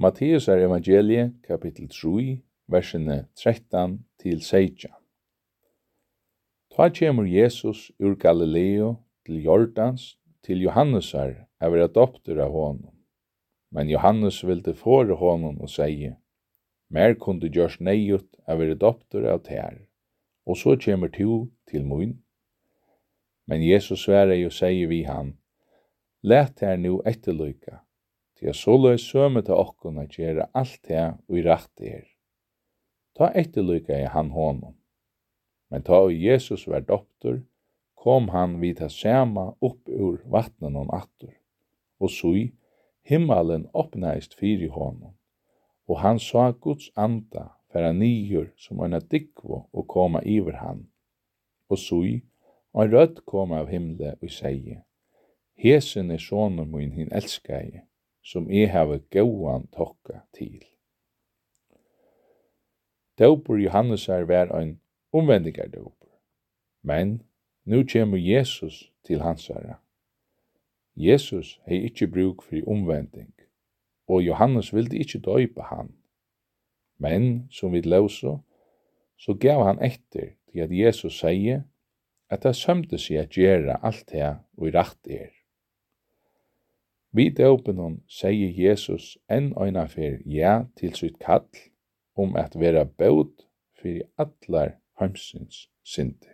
Matteus evangelie, kapitel 3, versene 13 til 16. Ta kjemur Jesus ur Galileo til Jordans til Johannesar av vera doptur av honum. Men Johannes vildi fore honum og seie, mer kunde gjørs neiut av vera doptur av tær, og så kjemur tu til mun. Men Jesus svarer og seie vi han, let her nu etterlyka, til såleis søme til okkon at gjere alt det og i rett er. Ta etterlyka i han honum. Men ta og Jesus var doptur, kom han vid ta sama upp ur vattnen og attur, og sui himmelen opnaist fyri honum, og han sa Guds anda færa niður som eina dykvo og koma yver han, og sui ein rødd kom av himle og seie, hesen sonur min hin elskaje, som hava gåan tokka til. Dópur Johannesar var ein omvendingardópur, men nu kjemur Jesus til hansara. Jesus hei ikkje bruk fyrir omvending, og Johannes vildi ikkje døypa han. Men, som vi låsa, så gav han etter til at Jesus sier at det sømte seg at gjøre alt det og i rett er. Vid dåpen sier Jesus enn øyna for ja til sitt kall at være båd for allar heimsins synder.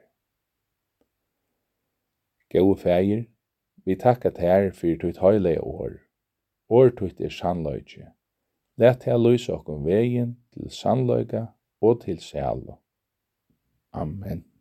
Gode feir, vi takkar her for tutt høylige år tutt sannløyke. Let her lyse okkom vegin til sannløyga og til sjæla. Amen.